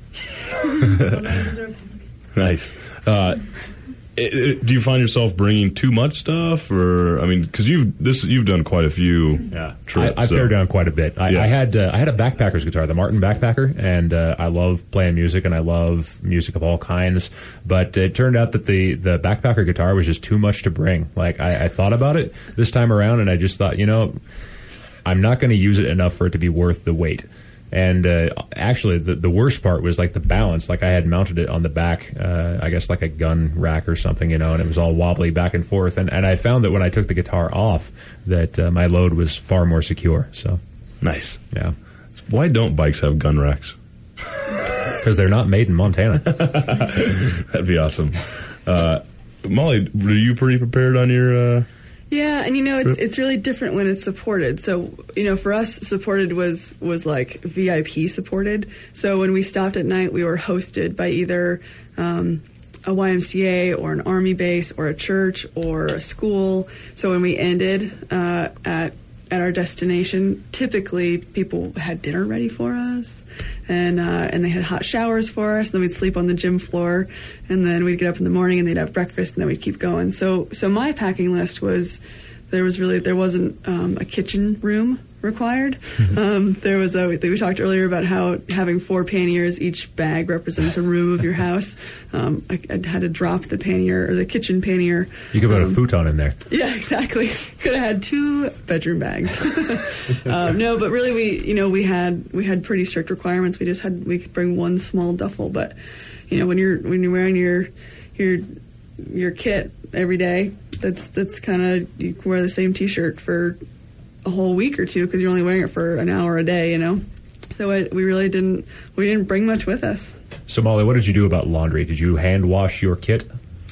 Nice. Uh, it, it, do you find yourself bringing too much stuff, or I mean, because you've this you've done quite a few yeah. trips. I, I've so. pared down quite a bit. I, Yeah. I had uh, I had a backpacker's guitar, the Martin Backpacker, and uh, I love playing music, and I love music of all kinds. But it turned out that the the backpacker guitar was just too much to bring. Like I, I thought about it this time around, and I just thought, you know, I'm not going to use it enough for it to be worth the weight. And uh, actually, the, the worst part was like the balance. Like I had mounted it on the back, uh, I guess like a gun rack or something, you know, and it was all wobbly back and forth. And, and I found that when I took the guitar off, that uh, my load was far more secure. So nice. Yeah. Why don't bikes have gun racks? Because they're not made in Montana. That'd be awesome. Uh, Molly, were you pretty prepared on your... Uh Yeah, and you know it's it's really different when it's supported. So you know, for us, supported was was like V I P supported. So when we stopped at night, we were hosted by either um, a Y M C A or an army base or a church or a school. So when we ended uh, at at our destination, typically people had dinner ready for us, and uh, and they had hot showers for us. Then we'd sleep on the gym floor, and then we'd get up in the morning and they'd have breakfast, and then we'd keep going. So so my packing list was there was really there wasn't um, a kitchen room required. Um, there was a we talked earlier about how having four panniers, each bag represents a room of your house. Um, I, I had to drop the pannier or the kitchen pannier. You could put um, a futon in there. Yeah, exactly. Could have had two bedroom bags. um, no, but really, we you know we had we had pretty strict requirements. We just had we could bring one small duffel, but you know when you're when you're wearing your your your kit every day, that's that's kind of you can wear the same T-shirt for a whole week or two because you're only wearing it for an hour a day, you know. So it, we really didn't we didn't bring much with us. So Molly, what did you do about laundry? Did you hand wash your kit?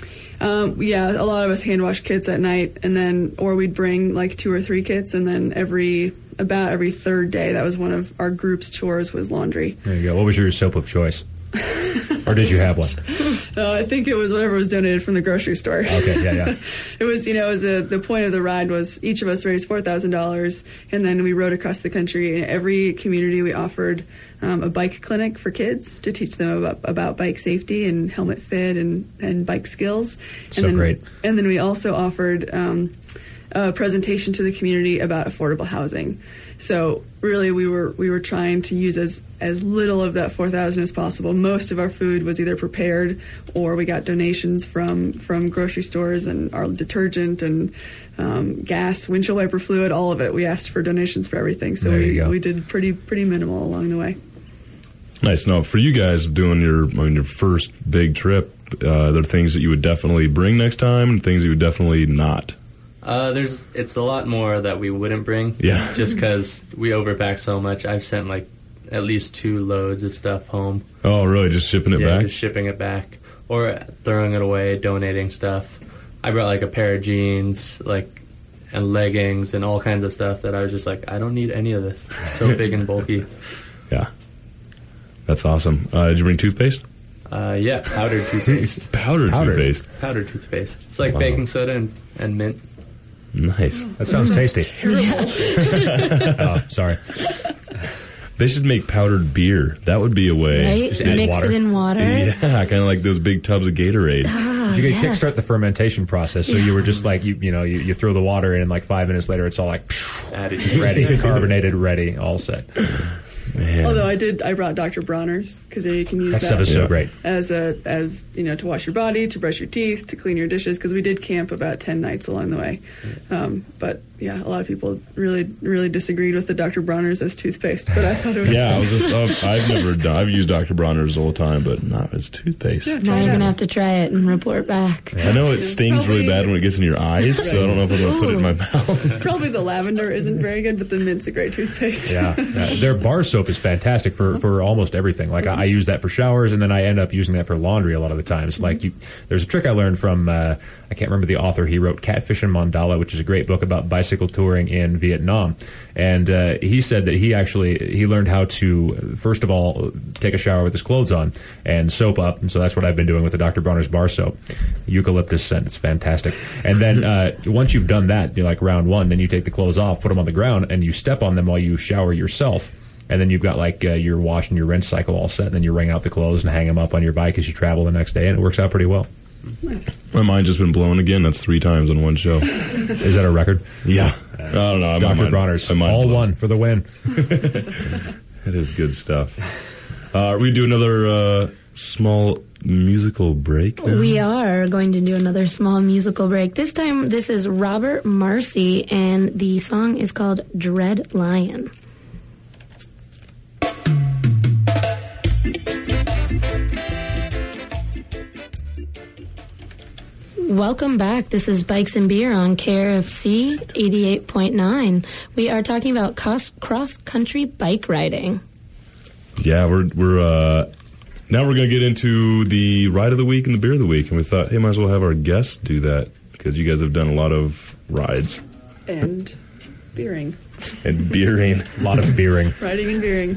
Um, yeah, a lot of us hand wash kits at night, and then or we'd bring like two or three kits, and then every about every third day, that was one of our group's chores was laundry. There you go. What was your soap of choice? Or did you have one? No, I think it was whatever was donated from the grocery store. Okay, yeah, yeah. It was, you know, it was a, the point of the ride was each of us raised four thousand dollars, and then we rode across the country. In every community, we offered um, a bike clinic for kids to teach them about, about bike safety and helmet fit and, and bike skills. And So then, great. And then we also offered um, a presentation to the community about affordable housing. So really, we were we were trying to use as as little of that four thousand as possible. Most of our food was either prepared or we got donations from from grocery stores, and our detergent and um, gas, windshield wiper fluid, all of it. We asked for donations for everything. So There we you go. we did pretty pretty minimal along the way. Nice. Now, for you guys doing your I mean, your first big trip, uh, there are things that you would definitely bring next time, and things you would definitely not. Uh, there's it's a lot more that we wouldn't bring. Yeah. Just because we overpack so much. I've sent like at least two loads of stuff home. Oh, really? Just shipping it yeah, back? just shipping it back or throwing it away, donating stuff. I brought like a pair of jeans, like and leggings and all kinds of stuff that I was just like, I don't need any of this. It's so big and bulky. Yeah. That's awesome. Uh, did you bring toothpaste? Uh, yeah, powdered toothpaste. Powdered, Powdered. toothpaste. Powdered toothpaste. It's like Wow. baking soda and, and mint. Nice. That sounds tasty. Oh, sorry. They should make powdered beer. That would be a way. Right? Just add Mix water. it in water. Yeah, kind of like those big tubs of Gatorade. Ah, You could yes. kickstart the fermentation process, so you were just like you, you know, you, you throw the water in, and like five minutes later, it's all like Added ready, carbonated, ready, all set. Man. Although I did, I brought Doctor Bronner's because you can use That that, stuff is so Yeah. great. as a as you know to wash your body, to brush your teeth, to clean your dishes. Because we did camp about ten nights along the way. Um, but yeah, a lot of people really really disagreed with the Doctor Bronner's as toothpaste. But I thought it was Yeah, I was just, uh, I've never done. I've used Doctor Bronner's all the time, but not as toothpaste. Yeah, Now try you're it going to out. have to try it and report back. I know it stings really Probably- bad when it gets in your eyes, so I don't know if I'm going to put it in my mouth. Probably the lavender isn't very good, but the mint's a great toothpaste. Yeah, yeah. Their bar soap soap is fantastic for, for almost everything. Like I, I use that for showers, and then I end up using that for laundry a lot of the times. Like you, there's a trick I learned from uh, I can't remember the author. He wrote Catfish and Mandala, which is a great book about bicycle touring in Vietnam. And uh, he said that he actually he learned how to first of all take a shower with his clothes on and soap up. And so that's what I've been doing with the Doctor Bronner's bar soap, eucalyptus scent. It's fantastic. And then uh, once you've done that, you're like round one, then you take the clothes off, put them on the ground, and you step on them while you shower yourself. And then you've got like uh, your wash and your rinse cycle all set. And then you wring out the clothes and hang them up on your bike as you travel the next day, and it works out pretty well. Nice. My mind just been blown again. That's three times on one show. Is that a record? Yeah. I don't know. Doctor Bronner's, all blows. One for the win. It is good stuff. Uh, we do another uh, small musical break now? We are going to do another small musical break. This time, this is Robert Marcy, and the song is called Dread Lion. Welcome back. This is Bikes and Beer on K R F C eighty-eight point nine. We are talking about cross-country bike riding. Yeah, we're we're uh, now we're going to get into the ride of the week and the beer of the week, and we thought, hey, might as well have our guests do that because you guys have done a lot of rides And beering. and beering, a lot of beering, Riding and beering.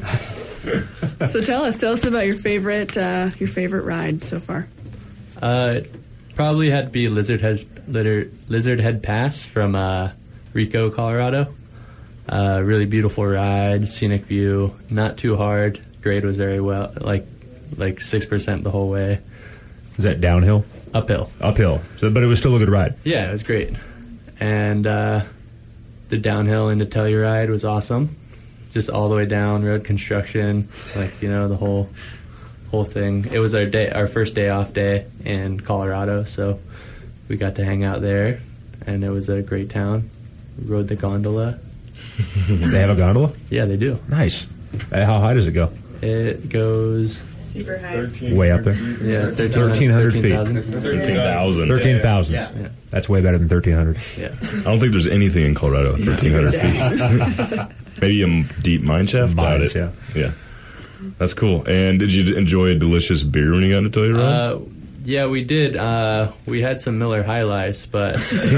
So tell us, tell us about your favorite, uh, your favorite ride so far. Uh, probably had to be Lizard Head, Lizard, Lizard Head Pass from uh, Rico, Colorado. Uh, really beautiful ride, scenic view, not too hard. Grade was very well, like like six percent the whole way. Is that downhill? Uphill. Uphill. So, but it was still a good ride. Yeah, it was great. And uh, the downhill into Telluride was awesome. Just all the way down, road construction, like, you know, the whole whole thing. It was our day, our first day off day in Colorado, so we got to hang out there, and it was a great town. We rode the gondola. They have a gondola? Yeah, they do. Nice. Uh, how high does it go? It goes super high. Way up there? Yeah, thirteen hundred feet. thirteen thousand. thirteen thousand. Yeah. Yeah. That's way better than thirteen hundred. Yeah. I don't think there's anything in Colorado at thirteen hundred feet. Maybe a deep mine shaft? Mines, Doubt it. Yeah. Yeah. That's cool. And did you enjoy a delicious beer when you got to Telluride? Uh, yeah, we did. Uh, we had some Miller High Lifes, but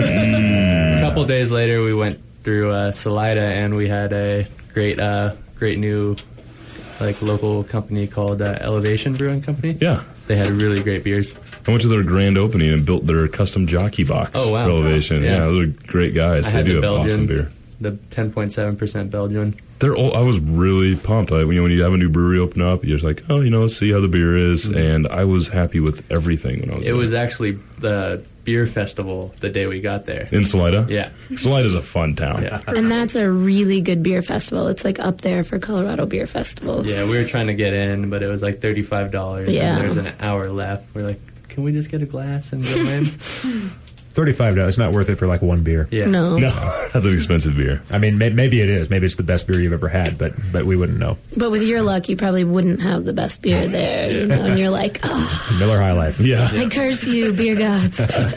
a couple days later we went through uh, Salida, and we had a great, uh, great new, like, local company called uh, Elevation Brewing Company. Yeah. They had really great beers. I went to their grand opening and built their custom jockey box. Oh, wow. For Elevation. Yeah. Yeah, those are great guys. I they had do the have awesome Belgian, beer. the ten point seven percent Belgian. They're all, I was really pumped. I, when, you, when you have a new brewery open up, you're just like, oh, you know, let's see how the beer is. Mm-hmm. And I was happy with everything when I was It there. was actually the beer festival the day we got there. In Salida? Yeah. Salida's a fun town. Yeah. And that's a really good beer festival. It's like up there for Colorado beer festivals. Yeah, we were trying to get in, but it was like thirty-five dollars. Yeah. And there's an hour left. We're like, can we just get a glass and go in? thirty-five dollars. It's not worth it for like one beer. Yeah. No. No, that's an expensive beer. I mean, may, maybe it is. Maybe it's the best beer you've ever had, but but we wouldn't know. But with your luck, you probably wouldn't have the best beer there, you know, and you're like, oh, Miller High Life. Yeah. I curse you, beer gods.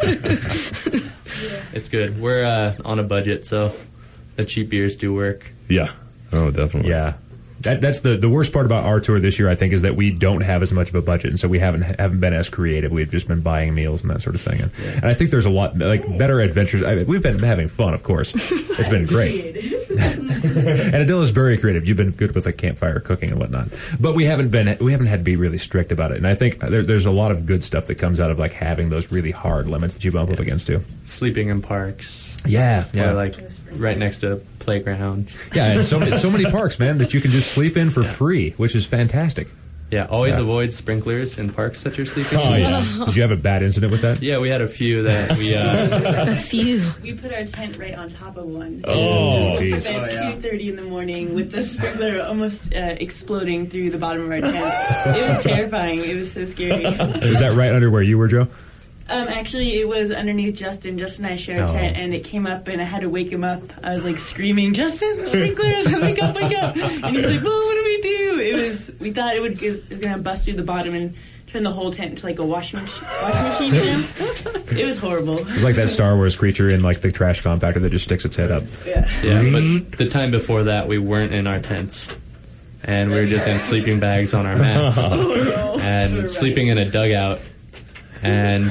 It's good. We're uh, on a budget, so the cheap beers do work. Yeah. Oh, definitely. Yeah. That, that's the, the worst part about our tour this year, I think, is that we don't have as much of a budget, and so we haven't haven't been as creative. We've just been buying meals and that sort of thing. And, Yeah. and I think there's a lot, like, better adventures. I mean, we've been having fun, of course. It's been great. And Adilla's very creative. You've been good with, like, campfire cooking and whatnot. But we haven't been, we haven't had to be really strict about it. And I think there, there's a lot of good stuff that comes out of, like, having those really hard limits that you bump up against, too. Sleeping in parks. Yeah, yeah. Or like right next to playgrounds. Yeah, and so many, so many parks, man, that you can just sleep in for Yeah. free, which is fantastic. Yeah, always Yeah. avoid sprinklers in parks that you're sleeping Oh, in. yeah. Did you have a bad incident with that? Yeah, we had a few that we... Uh, A few. We put our tent right on top of one. Oh, At jeez. two thirty in the morning with the sprinkler almost uh, exploding through the bottom of our tent. It was terrifying. It was so scary. Was that right under where you were, Joe? Um, actually, it was underneath Justin. Justin and I shared a Oh. tent, and it came up, and I had to wake him up. I was like screaming, "Justin, the sprinklers! Wake up, wake up!" And he's like, "Well, what do we do?" It was we thought it would it was gonna bust through the bottom and turn the whole tent into like a washing machine. Washing machine, you know? It was horrible. It was like that Star Wars creature in like the trash compactor that just sticks its head up. Yeah. yeah, but the time before that, we weren't in our tents. and we were just in sleeping bags on our mats and sleeping in a dugout. And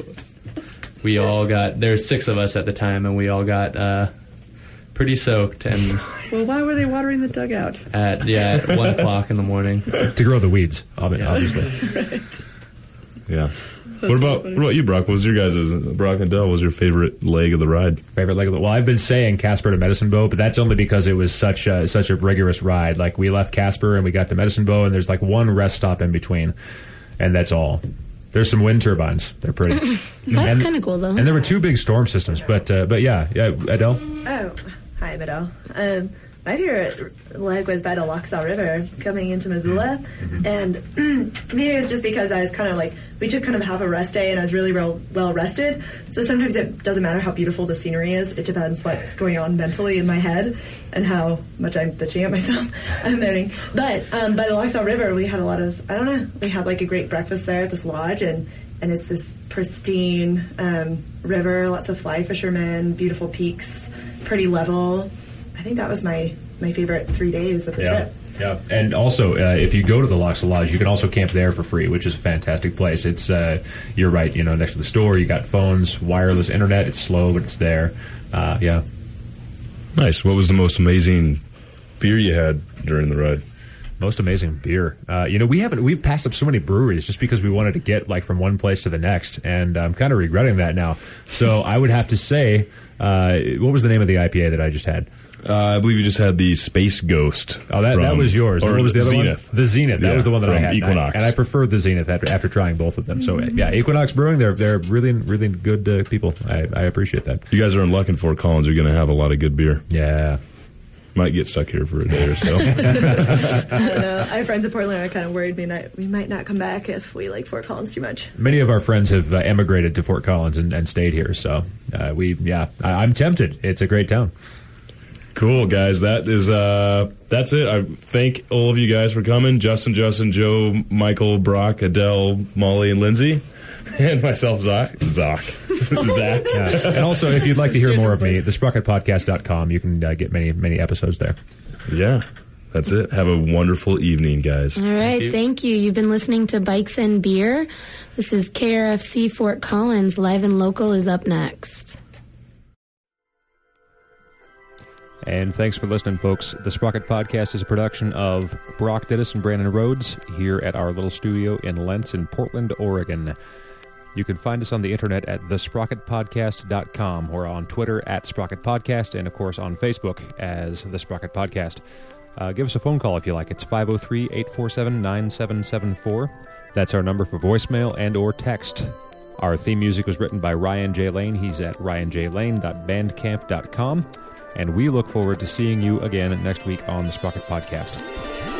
we all got, there were six of us at the time, and we all got uh, pretty soaked. And Well, why were they watering the dugout? at yeah, at one o'clock in the morning. To grow the weeds, ob- obviously. Right. Yeah. What about what about you, Brock? What was your guys' Brock and Dell? What was your favorite leg of the ride? Favorite leg of the well, I've been saying Casper to Medicine Bow, but that's only because it was such a, such a rigorous ride. Like we left Casper and we got to Medicine Bow, and there's like one rest stop in between, and that's all. There's some wind turbines. They're pretty. That's kind of cool, though. And there were two big storm systems, but uh, but yeah, yeah, Adele. Oh, hi, Adele. Um, my favorite leg was by the Lochsa River coming into Missoula, mm-hmm. and maybe it was just because I was kind of like, we took kind of half a rest day and I was really well, well rested, so sometimes it doesn't matter how beautiful the scenery is, it depends what's going on mentally in my head and how much I'm bitching at myself. I'm moaning. But um, by the Lochsa River, we had a lot of, I don't know, we had like a great breakfast there at this lodge, and, and it's this pristine um, river, lots of fly fishermen, beautiful peaks, pretty level. I think that was my, my favorite three days of the yeah. trip. Yeah, and also uh, if you go to the Lochsa Lodge, you can also camp there for free, which is a fantastic place. It's uh, you're right, you know, next to the store, you got phones, wireless internet. It's slow, but it's there. Uh, yeah, nice. What was the most amazing beer you had during the ride? Most amazing beer. Uh, you know, we haven't we've passed up so many breweries just because we wanted to get like from one place to the next, and I'm kind of regretting that now. So I would have to say, uh, what was the name of the I P A that I just had? Uh, I believe you just had the Space Ghost. Oh, that, from, that was yours. Or what was the other Zenith. one? The Zenith. That yeah, was the one that I had. Equinox. And I, and I preferred the Zenith after, after trying both of them. So, yeah, Equinox Brewing, they're they're really, really good uh, people. I, I appreciate that. You guys are in luck in Fort Collins. You're going to have a lot of good beer. Yeah. Might get stuck here for a day or so. I don't know. I have friends in Portland are kind of worried we, not, we might not come back if we like Fort Collins too much. Many of our friends have uh, emigrated to Fort Collins and, and stayed here. So, uh, we, yeah, I, I'm tempted. It's a great town. Cool, guys. That is uh, that's it. I thank all of you guys for coming. Justin, Justin, Joe, Michael, Brock, Adele, Molly, and Lindsay, and myself, Zach. Zach. Zach. Yeah. And also, if you'd like to hear more of me, the sprocket podcast dot com. You can uh, get many, many episodes there. Yeah, that's it. Have a wonderful evening, guys. All right, thank you. thank you. You've been listening to Bikes and Beer. This is K R F C Fort Collins. Live and Local is up next. And thanks for listening, folks. The Sprocket Podcast is a production of Brock Dittis and Brandon Rhodes here at our little studio in Lentz in Portland, Oregon. You can find us on the internet at the sprocket podcast dot com. We're on Twitter at Sprocket Podcast, and, of course, on Facebook as The Sprocket Podcast. Uh, give us a phone call if you like. It's five oh three, eight four seven, nine seven seven four. That's our number for voicemail and or text. Our theme music was written by Ryan J. Lane. He's at ryan j lane dot bandcamp dot com. And we look forward to seeing you again next week on the Sprocket Podcast.